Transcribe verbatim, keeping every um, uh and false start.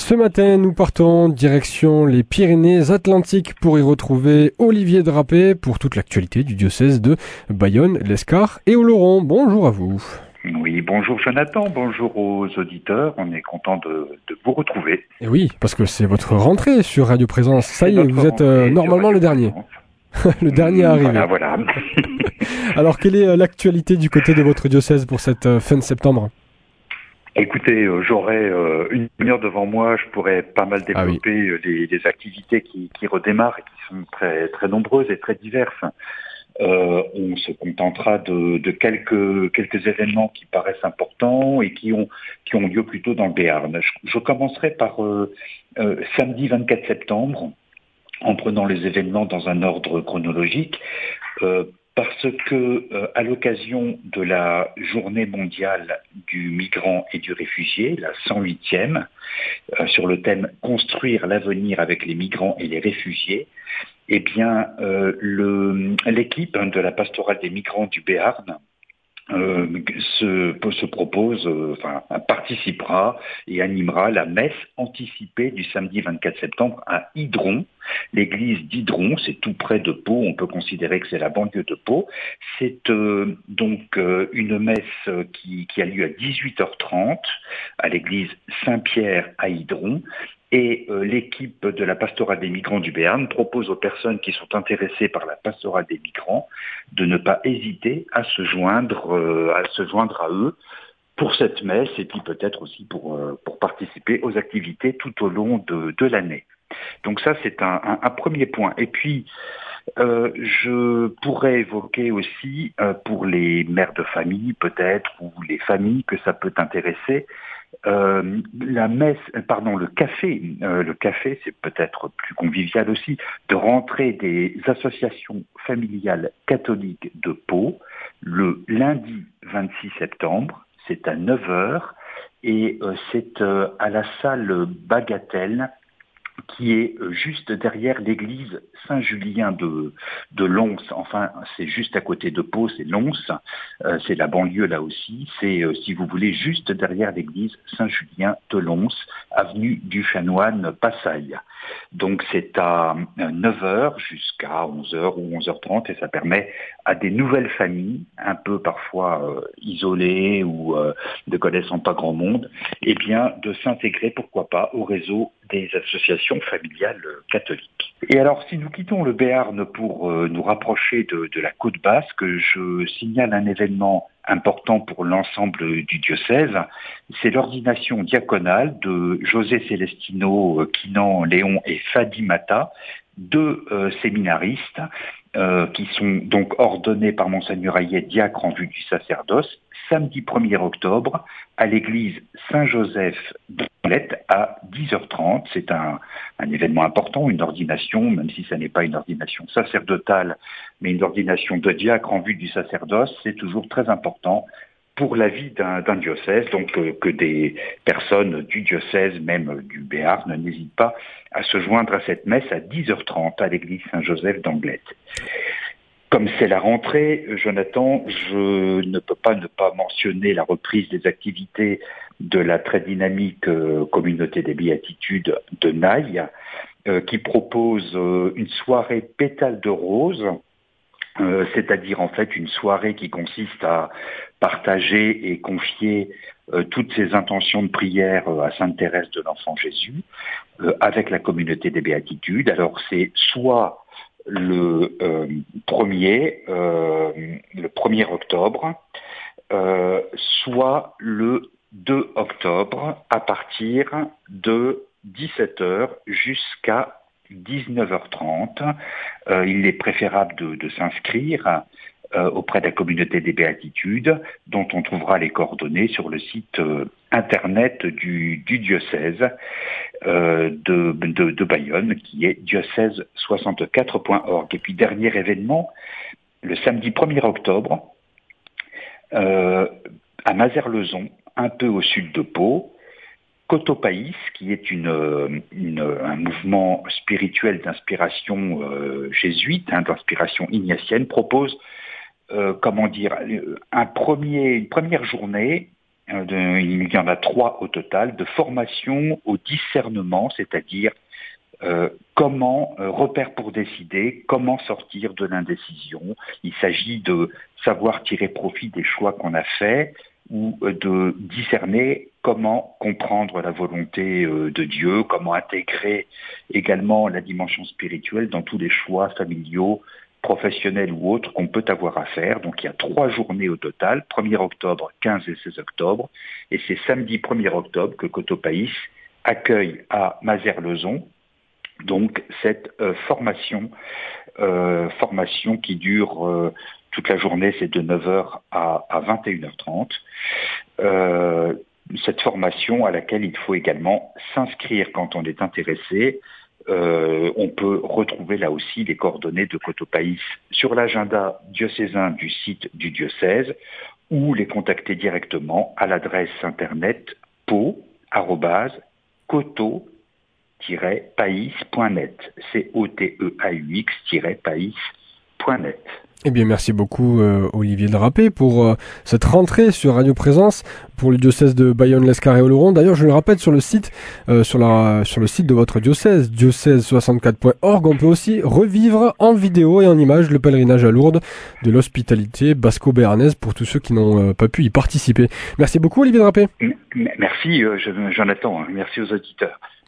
Ce matin, nous partons direction les Pyrénées-Atlantiques pour y retrouver Olivier Drapé pour toute l'actualité du diocèse de Bayonne, l'Escar et Oloron. Bonjour à vous. Oui, bonjour Jonathan, bonjour aux auditeurs, on est content de, de vous retrouver. Et oui, parce que c'est votre rentrée sur Radio Présence, ça C'est y est, vous êtes euh, normalement le dernier. le dernier à arriver. Voilà, voilà. Alors, quelle est euh, l'actualité du côté de votre diocèse pour cette euh, fin de septembre ? Écoutez, euh, j'aurai euh, une heure devant moi, je pourrais pas mal développer ah oui. euh, les, les activités qui, qui redémarrent et qui sont très, très nombreuses et très diverses. Euh, on se contentera de, de quelques, quelques événements qui paraissent importants et qui ont, qui ont lieu plutôt dans le Béarn. Je, je commencerai par euh, euh, samedi vingt-quatre septembre, en prenant les événements dans un ordre chronologique, euh, parce que euh, à l'occasion de la journée mondiale du migrant et du réfugié, la cent huitième, euh, sur le thème « Construire l'avenir avec les migrants et les réfugiés », eh bien, euh, le, l'équipe hein, de la pastorale des migrants du Béarn euh, se, se propose, euh, enfin, participera et animera la messe anticipée du samedi vingt-quatre septembre à Idron, l'église d'Idron, c'est tout près de Pau, on peut considérer que c'est la banlieue de Pau. C'est euh, donc euh, une messe qui, qui a lieu à dix-huit heures trente à l'église Saint-Pierre à Idron. Et euh, l'équipe de la pastorale des migrants du Béarn propose aux personnes qui sont intéressées par la pastorale des migrants de ne pas hésiter à se joindre, euh, à se joindre à eux pour cette messe et puis peut-être aussi pour, euh, pour participer aux activités tout au long de, de l'année. Donc ça, c'est un, un, un premier point. Et puis, euh, je pourrais évoquer aussi, euh, pour les mères de famille peut-être, ou les familles que ça peut intéresser, Euh, la messe, pardon, le café, euh, le café, c'est peut-être plus convivial aussi, de rentrer des associations familiales catholiques de Pau le lundi vingt-six septembre, c'est à neuf heures, et euh, c'est euh, à la salle Bagatelle, qui est juste derrière l'église Saint-Julien de, de Lons. Enfin, c'est juste à côté de Pau, c'est Lons. Euh, c'est la banlieue là aussi. C'est, euh, si vous voulez, juste derrière l'église Saint-Julien de Lons, avenue du Chanoine, Passailles. Donc c'est à neuf heures jusqu'à onze heures ou onze heures trente et ça permet à des nouvelles familles, un peu parfois euh, isolées ou euh, ne connaissant pas grand monde, eh bien de s'intégrer, pourquoi pas, au réseau des associations familiales catholiques. Et alors, si nous quittons le Béarn pour euh, nous rapprocher de, de la côte basque, je signale un événement important pour l'ensemble du diocèse, c'est l'ordination diaconale de José Celestino Quinan Léon et Fadimata, deux euh, séminaristes euh, qui sont donc ordonnés par Monseigneur Hayet diacre en vue du sacerdoce, samedi premier octobre, à l'église Saint-Joseph d'Anglette à dix heures trente. C'est un, un événement important, une ordination, même si ce n'est pas une ordination sacerdotale, mais une ordination de diacre en vue du sacerdoce, c'est toujours très important pour la vie d'un, d'un diocèse, donc euh, que des personnes du diocèse, même du Béarn, n'hésitent pas à se joindre à cette messe à dix heures trente à l'église Saint-Joseph d'Anglette. Comme c'est la rentrée, Jonathan, je ne peux pas ne pas mentionner la reprise des activités de la très dynamique euh, communauté des béatitudes de Naï, euh, qui propose euh, une soirée pétale de rose, euh, c'est-à-dire en fait une soirée qui consiste à partager et confier euh, toutes ses intentions de prière euh, à Sainte Thérèse de l'Enfant Jésus, euh, avec la communauté des béatitudes. Alors c'est soit le euh, premier, euh, le premier octobre, euh, soit le deux octobre à partir de dix-sept heures jusqu'à dix-neuf heures trente. Euh, il est préférable de, de s'inscrire euh, auprès de la communauté des béatitudes, dont on trouvera les coordonnées sur le site euh, internet du, du diocèse euh, de, de, de Bayonne, qui est diocèse soixante-quatre point org. Et puis dernier événement, le samedi premier octobre, euh, à Mazerlezon, un peu au sud de Pau, Cotopaïs, qui est une, une, un mouvement spirituel d'inspiration euh, jésuite, hein, d'inspiration ignatienne, propose, euh, comment dire, un premier, une première journée euh, de, il y en a trois au total, de formation au discernement, c'est-à-dire euh, comment, euh, repère pour décider, comment sortir de l'indécision. Il s'agit de savoir tirer profit des choix qu'on a faits, ou de discerner comment comprendre la volonté de Dieu, comment intégrer également la dimension spirituelle dans tous les choix familiaux, professionnels ou autres qu'on peut avoir à faire. Donc il y a trois journées au total, premier octobre, quinze et seize octobre, et c'est samedi premier octobre que Cotopaïs accueille à Mazères-Lezon donc cette euh, formation, euh, formation qui dure euh, toute la journée, c'est de neuf heures à, à vingt et une heures trente. Euh, cette formation à laquelle il faut également s'inscrire quand on est intéressé. Euh, on peut retrouver là aussi les coordonnées de Cotopaïs sur l'agenda diocésain du site du diocèse ou les contacter directement à l'adresse internet po arobase coto tiret païs point net, C O T E A U X païs point net. Eh bien, merci beaucoup euh, Olivier Drapé pour euh, cette rentrée sur Radio Présence pour le diocèse de Bayonne-Lescar et Oloron. D'ailleurs, je le rappelle sur le site, euh, sur la sur le site de votre diocèse, diocèse soixante-quatre point org, on peut aussi revivre en vidéo et en images le pèlerinage à Lourdes de l'hospitalité basco-béarnaise pour tous ceux qui n'ont euh, pas pu y participer. Merci beaucoup Olivier Drapé. Merci euh, Jonathan, merci aux auditeurs.